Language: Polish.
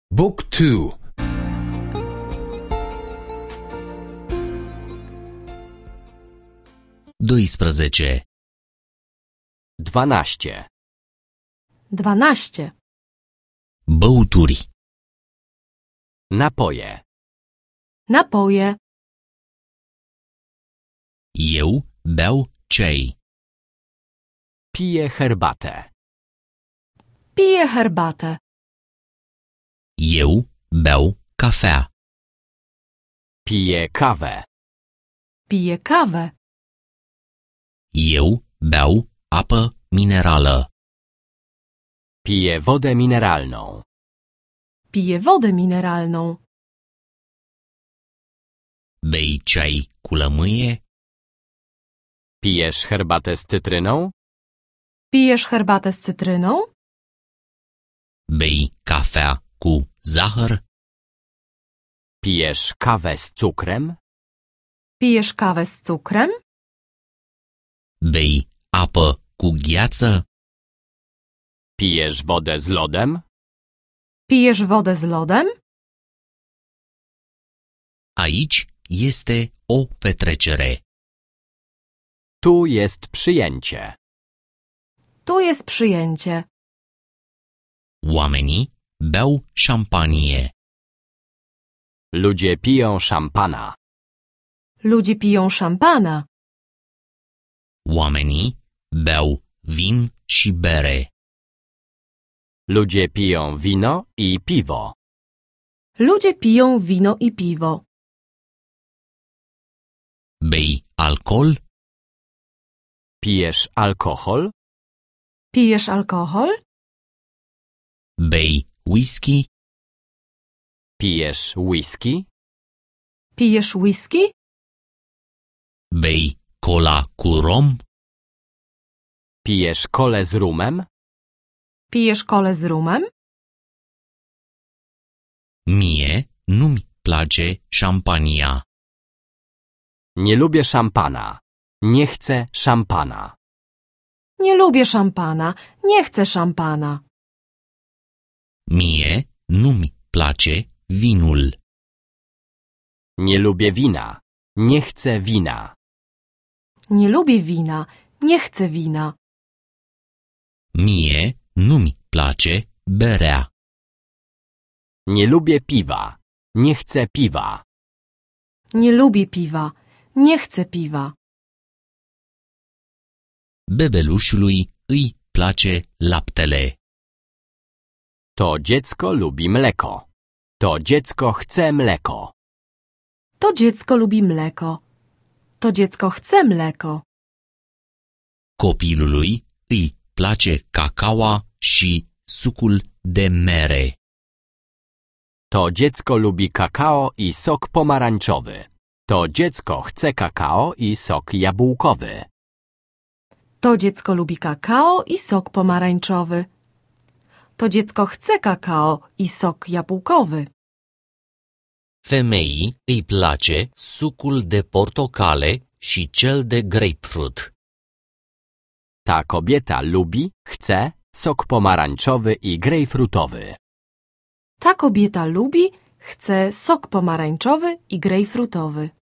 Book 2. Doisprezece. 12. 12. Băuturi. Napoje. Napoje. Eu beau ceai. Piję herbatę. Piję herbatę. Eu beau cafea. Piję kawę. Piję kawę. Eu beau apă minerală. Piję wodę mineralną. Piję wodę mineralną. Bei ceai cu lămâie? Pijesz herbatę z cytryną? Pijesz herbatę z cytryną? Bei cafea cu zahăr? Pijesz kawę z cukrem? Pijesz kawę z cukrem? Bei apă cu gheață? Pijesz wodę z lodem? Pijesz wodę z lodem? Aici este o petrecere. Tu jest przyjęcie. Tu jest przyjęcie. Oamenii beau șampanie. Ludzie piją szampana. Ludzie piją szampana. Oamenii beau vin și bere. Ludzie piją wino i piwo. Ludzie piją wino i piwo. Bei alcool? Pijesz alkohol? Pijesz alkohol? Bei whisky? Pijesz whisky? Pijesz whisky? Bei cola cu rom? Pijesz kolę z rumem? Pijesz kolę z rumem? Mie nu-mi place șampania. Nie lubię szampana. Nie chcę szampana. Nie lubię szampana. Nie chcę szampana. Mie nu-mi place vinul. Nie lubię wina. Nie chcę wina. Nie lubię wina. Nie chcę wina. Mie nu-mi place berea. Nie lubię piwa. Nie chcę piwa. Nie lubię piwa. Nie chcę piwa. Bebelușului îi place laptele. To dziecko lubi mleko. To dziecko chce mleko. To dziecko lubi mleko. To dziecko chce mleko. Copilului îi place cacaoa și sucul de mere. To dziecko lubi kakao i sok pomarańczowy. To dziecko chce kakao i sok jabłkowy. To dziecko lubi kakao i sok pomarańczowy. To dziecko chce kakao i sok jabłkowy. Femeii îi place sucul de portocale și cel de grapefruit. Ta kobieta lubi, chce sok pomarańczowy i grejpfrutowy. Ta kobieta lubi, chce sok pomarańczowy i grejpfrutowy.